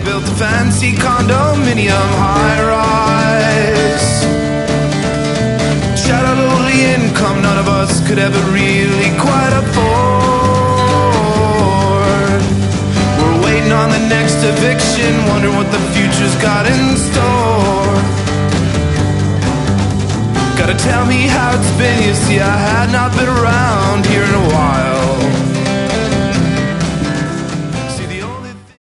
built a fancy condominium high-rise. Shared a lowly income none of us could ever really quite afford. We're waiting on the next eviction, wondering what the future's got in store. Gotta tell me how it's been, you see I had not been around here in a while.